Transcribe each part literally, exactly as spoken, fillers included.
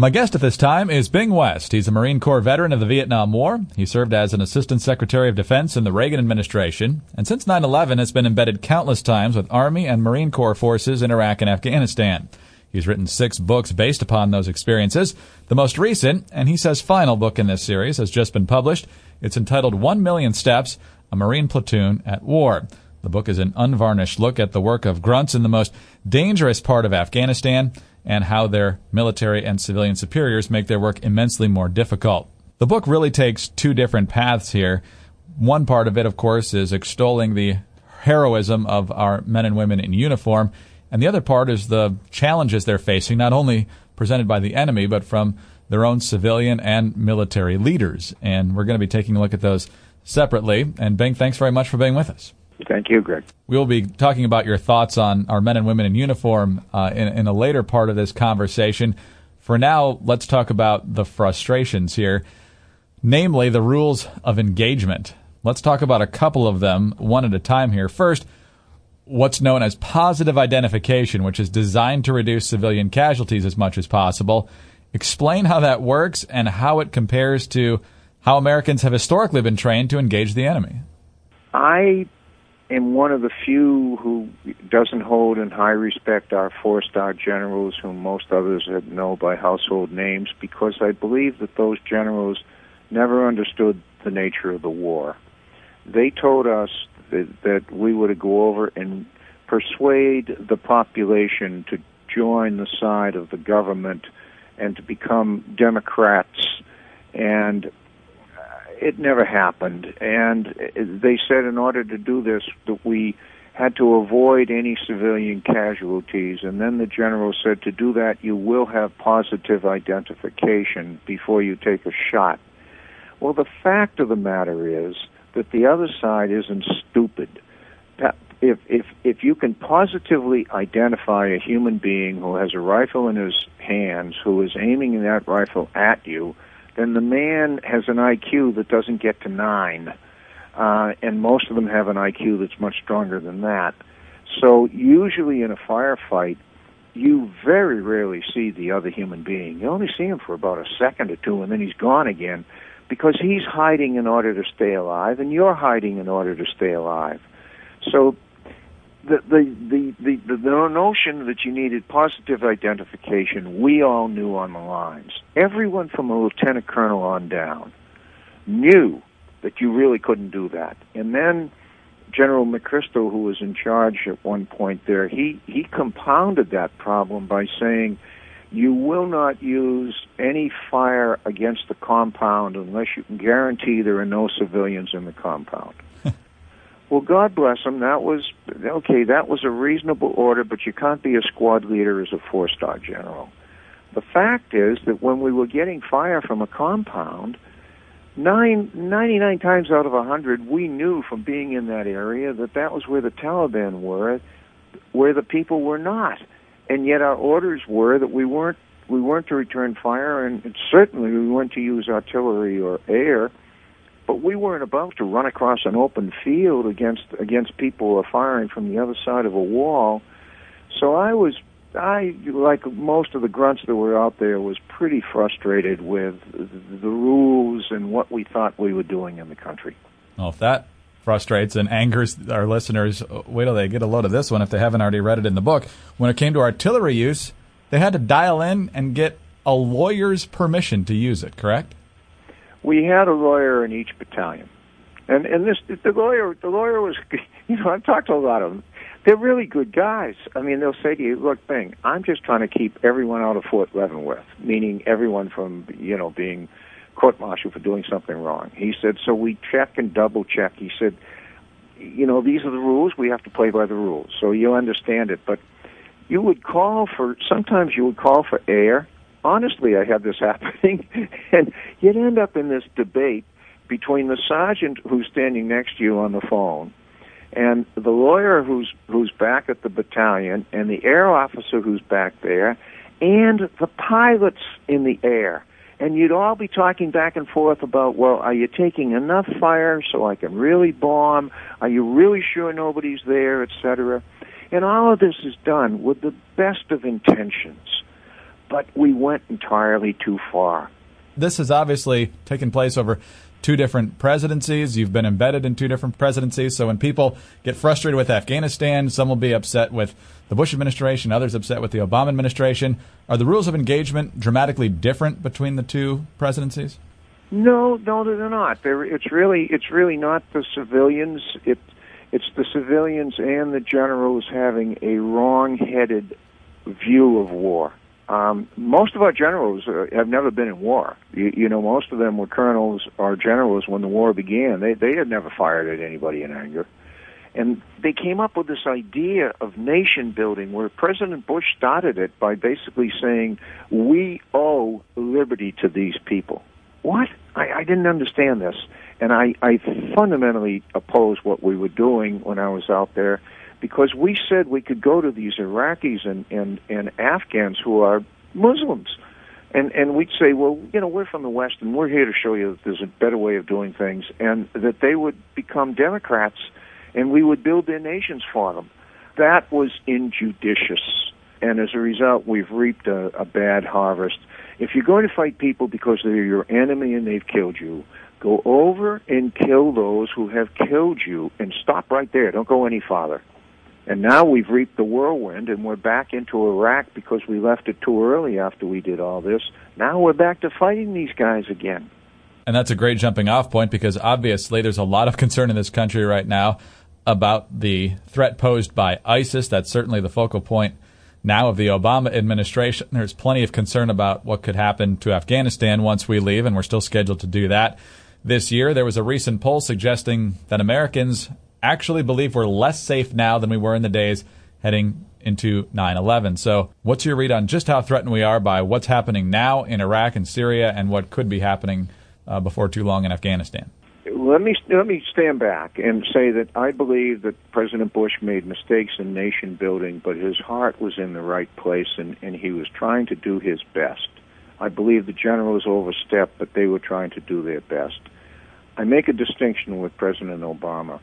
My guest at this time is Bing West. He's a Marine Corps veteran of the Vietnam War. He served as an Assistant Secretary of Defense in the Reagan administration, and since nine eleven has been embedded countless times with Army and Marine Corps forces in Iraq and Afghanistan. He's written six books based upon those experiences. The most recent, and he says final book in this series, has just been published. It's entitled One Million Steps, A Marine Platoon at War. The book is an unvarnished look at the work of grunts in the most dangerous part of Afghanistan and how their military and civilian superiors make their work immensely more difficult. The book really takes two different paths here. One part of it, of course, is extolling the heroism of our men and women in uniform, and the other part is the challenges they're facing, not only presented by the enemy, but from their own civilian and military leaders. And we're going to be taking a look at those separately. And Bing, thanks very much for being with us. Thank you, Greg. We will be talking about your thoughts on our men and women in uniform uh, in, in a later part of this conversation. For now, let's talk about the frustrations here, namely the rules of engagement. Let's talk about a couple of them one at a time here. First, what's known as positive identification, which is designed to reduce civilian casualties as much as possible. Explain how that works and how it compares to how Americans have historically been trained to engage the enemy. I am one of the few who doesn't hold in high respect our four-star generals, whom most others know by household names, because I believe that those generals never understood the nature of the war. They told us that, that we were to go over and persuade the population to join the side of the government and to become Democrats, and it never happened. And they said in order to do this that we had to avoid any civilian casualties. And then the general said to do that you will have positive identification before you take a shot. Well, the fact of the matter is that the other side isn't stupid. That if, if, if you can positively identify a human being who has a rifle in his hands, who is aiming that rifle at you, then the man has an I Q that doesn't get to nine, uh, and most of them have an I Q that's much stronger than that. So usually in a firefight, you very rarely see the other human being. You only see him for about a second or two, and then he's gone again, because he's hiding in order to stay alive, and you're hiding in order to stay alive. So the the the the, the, the notion that you needed positive identification, we all knew on the lines. Everyone from a lieutenant colonel on down knew that you really couldn't do that. And then General McChrystal, who was in charge at one point there, he, he compounded that problem by saying, you will not use any fire against the compound unless you can guarantee there are no civilians in the compound. Well, God bless him. That was, okay, that was a reasonable order, but you can't be a squad leader as a four-star general. The fact is that when we were getting fire from a compound, nine, ninety-nine times out of a hundred, we knew from being in that area that that was where the Taliban were, where the people were not. And yet our orders were that we weren't, we weren't to return fire, and certainly we weren't to use artillery or air. But we weren't about to run across an open field against against people who are firing from the other side of a wall. So I was, I like most of the grunts that were out there, was pretty frustrated with the rules and what we thought we were doing in the country. Well, if that frustrates and angers our listeners, wait till they get a load of this one if they haven't already read it in the book. When it came to artillery use, they had to dial in and get a lawyer's permission to use it, correct? We had a lawyer in each battalion, and and this the lawyer the lawyer was, you know, I've talked to a lot of them. They're really good guys. I mean, they'll say to you, "Look, Bing, I'm just trying to keep everyone out of Fort Leavenworth," meaning everyone from, you know, being court-martialed for doing something wrong. He said, "So we check and double check." He said, "You know, these are the rules. We have to play by the rules, so you understand it." But you would call for sometimes you would call for air. Honestly, I had this happening, and you'd end up in this debate between the sergeant who's standing next to you on the phone and the lawyer who's who's back at the battalion and the air officer who's back there and the pilots in the air. And you'd all be talking back and forth about, well, are you taking enough fire so I can really bomb? Are you really sure nobody's there, et cetera? And all of this is done with the best of intentions. but we went entirely too far. This has obviously taken place over two different presidencies. You've been embedded in two different presidencies. So when people get frustrated with Afghanistan, some will be upset with the Bush administration, others upset with the Obama administration. Are the rules of engagement dramatically different between the two presidencies? No, no, they're not. They're, it's really, it's really not the civilians. It, it's the civilians and the generals having a wrong-headed view of war. Um, most of our generals uh, have never been in war. You, you know, most of them were colonels or generals when the war began. They they had never fired at anybody in anger. And they came up with this idea of nation building where President Bush started it by basically saying, we owe liberty to these people. What? I, I didn't understand this. And I, I fundamentally opposed what we were doing when I was out there, because we said we could go to these Iraqis and, and, and Afghans who are Muslims. And, and we'd say, well, you know, we're from the West, and we're here to show you that there's a better way of doing things, and that they would become Democrats, and we would build their nations for them. That was injudicious. And as a result, we've reaped a, a bad harvest. If you're going to fight people because they're your enemy and they've killed you, go over and kill those who have killed you, and stop right there. Don't go any farther. And now we've reaped the whirlwind, and we're back into Iraq because we left it too early after we did all this. Now we're back to fighting these guys again. And that's a great jumping off point, because obviously there's a lot of concern in this country right now about the threat posed by ISIS. That's certainly the focal point now of the Obama administration. There's plenty of concern about what could happen to Afghanistan once we leave, and we're still scheduled to do that this year. There was a recent poll suggesting that Americans actually believe we're less safe now than we were in the days heading into nine eleven. So what's your read on just how threatened we are by what's happening now in Iraq and Syria, and what could be happening uh, before too long in Afghanistan? Let me let me stand back and say that I believe that President Bush made mistakes in nation building, but his heart was in the right place, and, and he was trying to do his best. I believe the generals overstepped, but they were trying to do their best. I make a distinction with President Obama.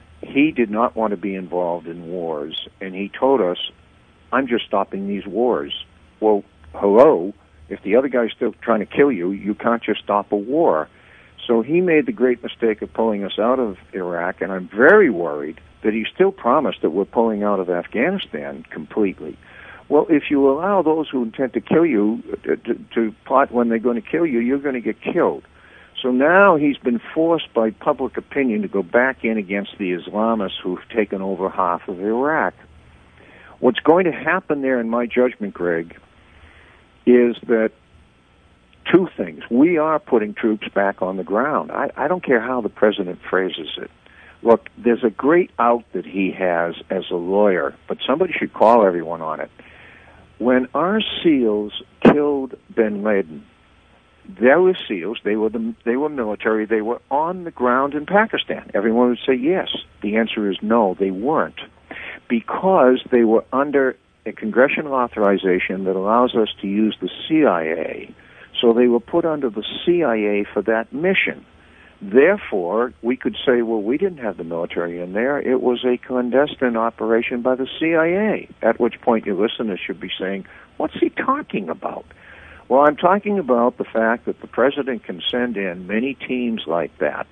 He did not want to be involved in wars, and he told us, I'm just stopping these wars. Well, hello, if the other guy's still trying to kill you, you can't just stop a war. So he made the great mistake of pulling us out of Iraq, and I'm very worried that he still promised that we're pulling out of Afghanistan completely. Well, if you allow those who intend to kill you to, to, to plot when they're going to kill you, you're going to get killed. So now he's been forced by public opinion to go back in against the Islamists who've taken over half of Iraq. What's going to happen there, in my judgment, Greg, is that two things. We are putting troops back on the ground. I, I don't care how the president phrases it. Look, there's a great out that he has as a lawyer, but somebody should call everyone on it. When our SEALs killed bin Laden, there were SEALs, they were the, they were military, they were on the ground in Pakistan. Everyone would say yes. The answer is no, they weren't, because they were under a congressional authorization that allows us to use the C I A. So they were put under the C I A for that mission. Therefore, we could say, well, we didn't have the military in there. It was a clandestine operation by the C I A, at which point your listeners should be saying, what's he talking about? Well, I'm talking about the fact that the president can send in many teams like that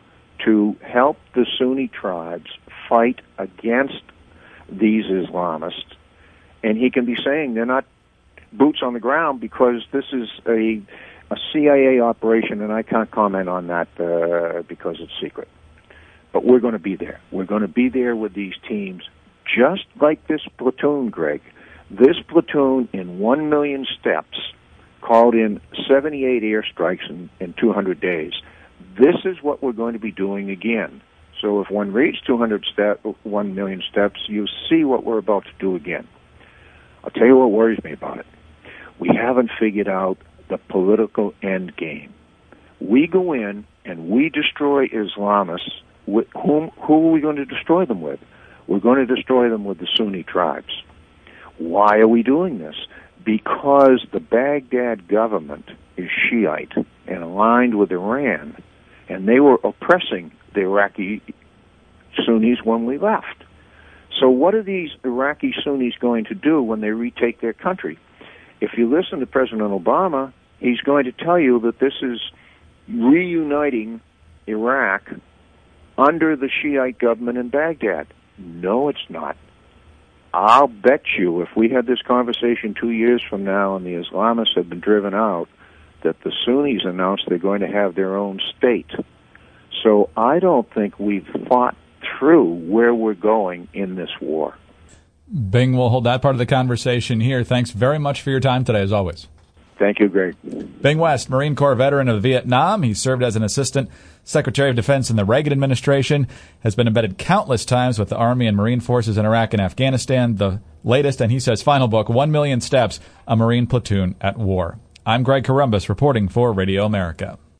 to help the Sunni tribes fight against these Islamists, and he can be saying they're not boots on the ground because this is a, a C I A operation, and I can't comment on that uh, because it's secret. But we're going to be there. We're going to be there with these teams, just like this platoon, Greg. This platoon, in one million steps, called in seventy-eight airstrikes in, in two hundred days. This is what we're going to be doing again. So if one reads two hundred step, one million steps, you see what we're about to do again. I'll tell you what worries me about it. We haven't figured out the political end game. We go in and we destroy Islamists. With whom, who are we going to destroy them with? We're going to destroy them with the Sunni tribes. Why are we doing this? Because the Baghdad government is Shiite and aligned with Iran, and they were oppressing the Iraqi Sunnis when we left. So what are these Iraqi Sunnis going to do when they retake their country? if you listen to President Obama, he's going to tell you that this is reuniting Iraq under the Shiite government in Baghdad. No, it's not. I'll bet you if we had this conversation two years from now and the Islamists have been driven out, that the Sunnis announced they're going to have their own state. So I don't think we've thought through where we're going in this war. Bing will hold that part of the conversation here. Thanks very much for your time today, as always. Thank you, Greg. Bing West, Marine Corps veteran of Vietnam. He served as an assistant Secretary of Defense in the Reagan administration, has been embedded countless times with the Army and Marine forces in Iraq and Afghanistan. The latest, and he says final book, One Million Steps, A Marine Platoon at War. I'm Greg Corombos reporting for Radio America.